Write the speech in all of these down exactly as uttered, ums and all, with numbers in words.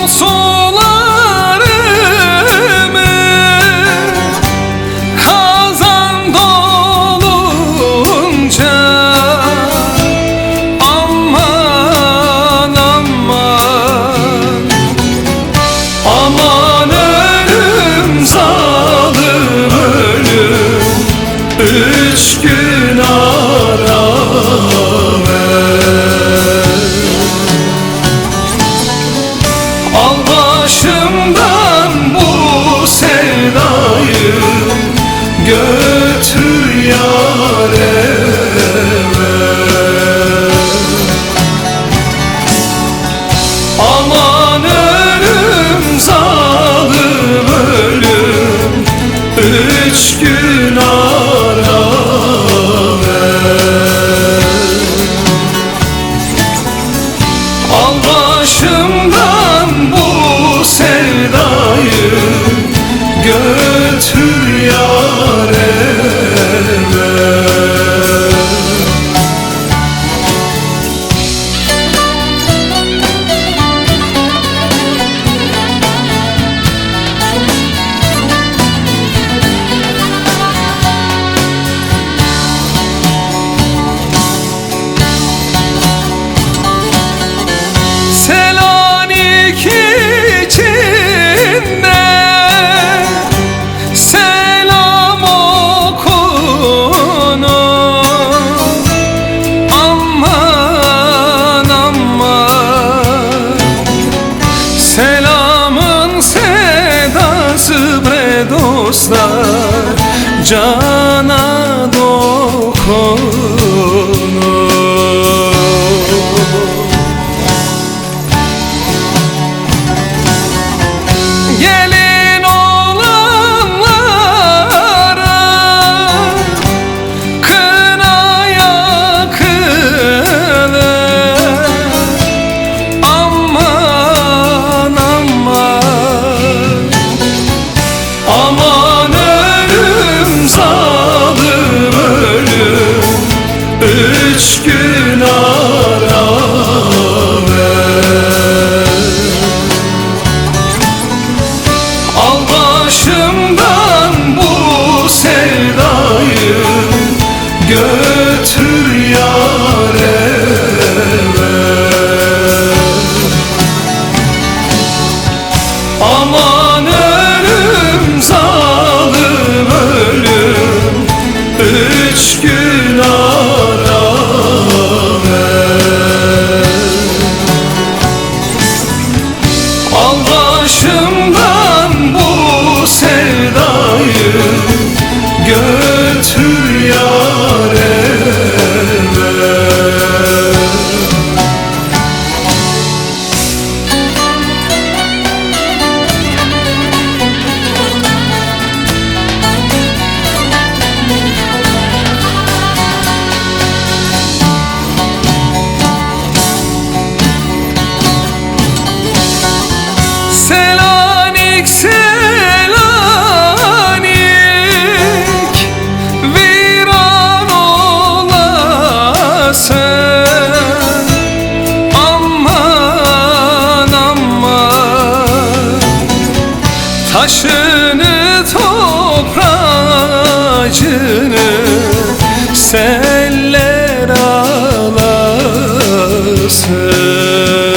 sularımı kazan dolunca aman aman aman ölüm zalim ölüm üç gün ara ver. Al başımdan bu sevdayı götür yâr eve. Aman ölüm zalim ölüm üç gün ara ver. Al başımdan bu sevdayı götür yâr eve. Selanik içinde selam okunur. Aman aman selamın sedası bre dostlar cana dokunur. Gelin olanlara kına yakılır. Aman aman aman ölüm zalim ölüm üç gün ara ver. Al başımdan bu sevdayı götür yâr eve. Aman ölüm zalim ölüm üç gün ara ver. Al başımdan bu sevdayı götür yâr eve. Selanik Selanik viran olasın. Aman aman taşını toprağını seller alasın.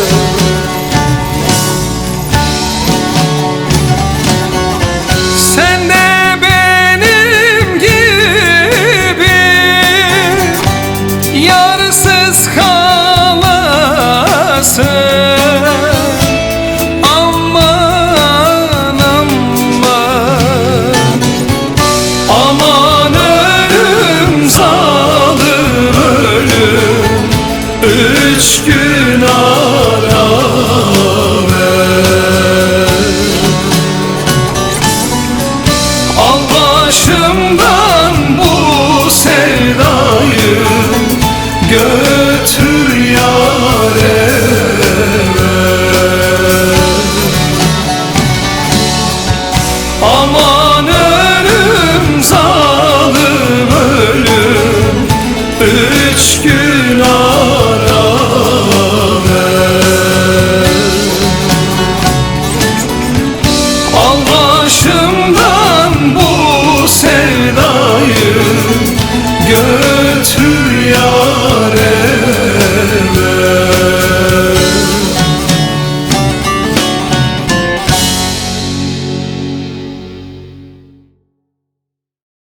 Sen de benim gibi yarsız kalasın. Aman aman aman ölüm zalim ölüm üç gün ara ver. Al başımdan bu sevdayı götür yâr eve. Aman ölüm zalim ölüm üç gün